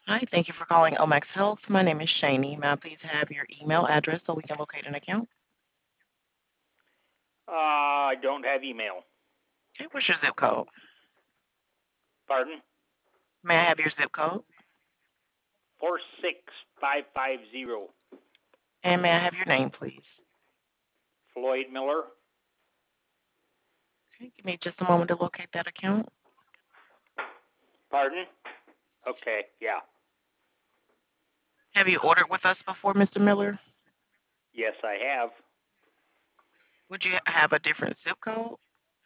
Hi, thank you for calling Omax Health. My name is Shani. May I please have your email address so we can locate an account? I don't have email. Okay, what's your zip code? Pardon? May I have your zip code? 46550. And may I have your name, please? Floyd Miller. Okay, give me just a moment to locate that account. Pardon? Okay, yeah. Have you ordered with us before, Mr. Miller? Yes, I have. Would you have a different zip code?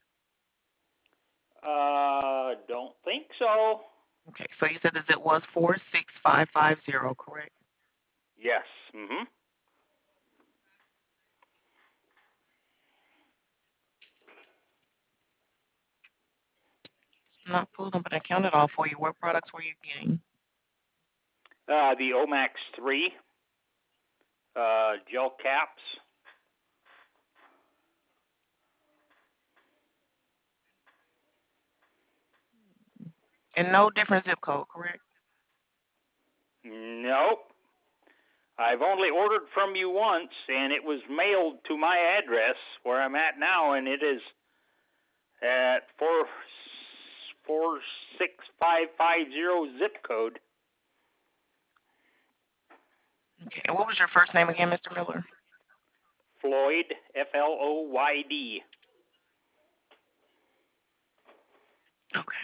Don't think so. Okay, so you said the zip was 46550, correct? Yes. Mm-hmm. I'm not pulling up an account at all for you. What products were you getting? The Omax 3, gel caps. And no different zip code, correct? Nope. I've only ordered from you once, and it was mailed to my address where I'm at now, and it is at 46550 zip code. Okay, and what was your first name again, Mr. Miller? Floyd, Floyd. Okay.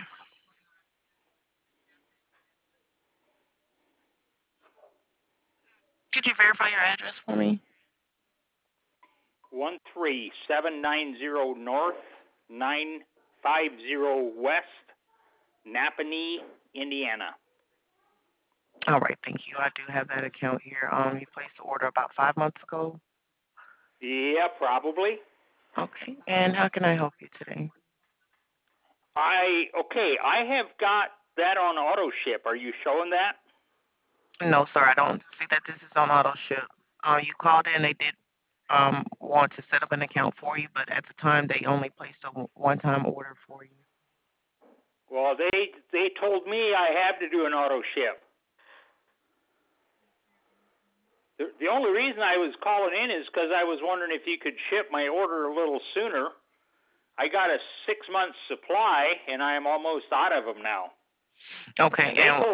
Could you verify your address for me? 13790 North, 950 West, Napanee, Indiana. All right, thank you. I do have that account here. You placed the order about 5 months ago. Yeah, probably. Okay, and how can I help you today? I have got that on auto ship. Are you showing that? No, sir, I don't see that this is on auto ship. You called in, they did want to set up an account for you, but at the time they only placed a one-time order for you. Well, they told me I have to do an auto ship. The only reason I was calling in is because I was wondering if you could ship my order a little sooner. I got a 6 month supply, and I am almost out of them now. Okay, And and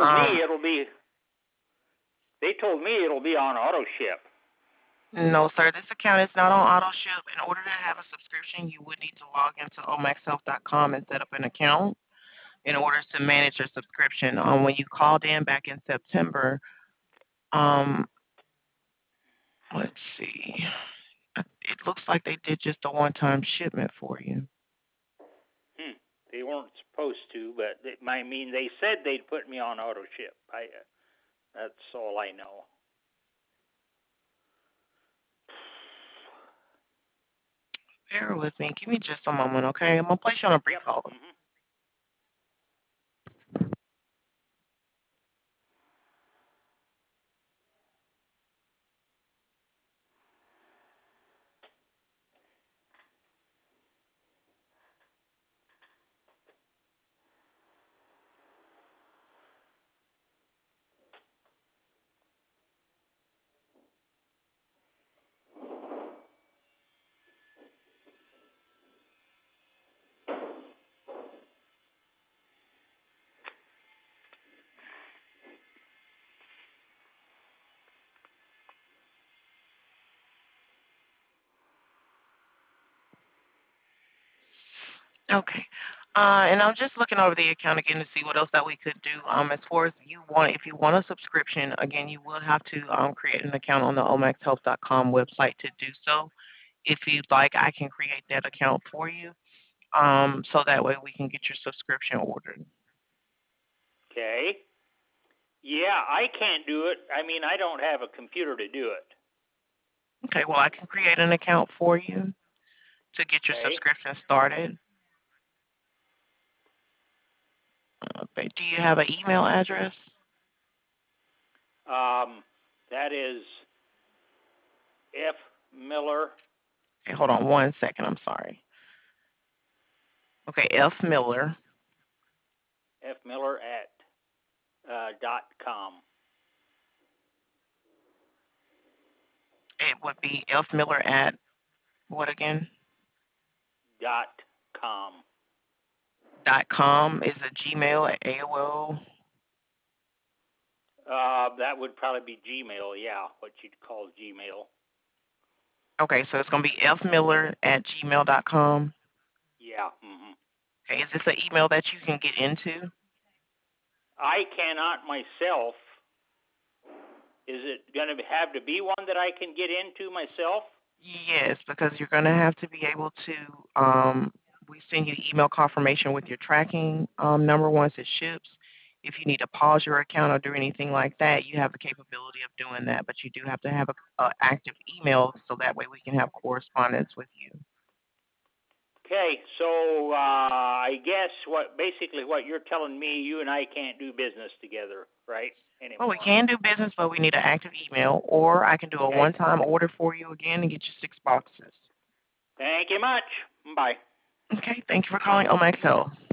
they told me it'll be on auto ship. no, sir, this account is not on auto ship. In order to have a subscription, you would need to log into omaxhealth.com and set up an account in order to manage your subscription. When you called in back in September, um, let's see. It looks like they did just a one-time shipment for you. They weren't supposed to, but I mean, they said they'd put me on auto ship. That's all I know. Bear with me. Give me just a moment, okay? I'm gonna place you on a brief Yep. hold. Okay. And I'm just looking over the account again to see what else that we could do. As far as if you want a subscription, again, you will have to create an account on the omaxhealth.com website to do so. If you'd like, I can create that account for you, so that way we can get your subscription ordered. Okay. Yeah, I can't do it. I mean, I don't have a computer to do it. Okay, well, I can create an account for you to get your Okay. subscription started. But do you have an email address? That is F Miller. Okay, hold on one second. I'm sorry. Okay, F Miller. F Miller at .com. It would be elfmiller at what again? .com. .com is a Gmail, AOL. That would probably be Gmail, yeah, what you'd call Gmail. Okay, so it's going to be elfmiller at gmail.com. Yeah. Okay, is this an email that you can get into? I cannot myself. Is it going to have to be one that I can get into myself? Yes, because you're going to have to be able to, um, we send you email confirmation with your tracking number once it ships. If you need to pause your account or do anything like that, you have the capability of doing that, but you do have to have a active email so that way we can have correspondence with you. Okay, so I guess basically what you're telling me, you and I can't do business together, right? Well, we Anymore. can do business, but we need an active email, or I can do a Okay. one-time order for you again and get you 6 boxes. Thank you much. Bye. Okay, thank you for calling Omax Health.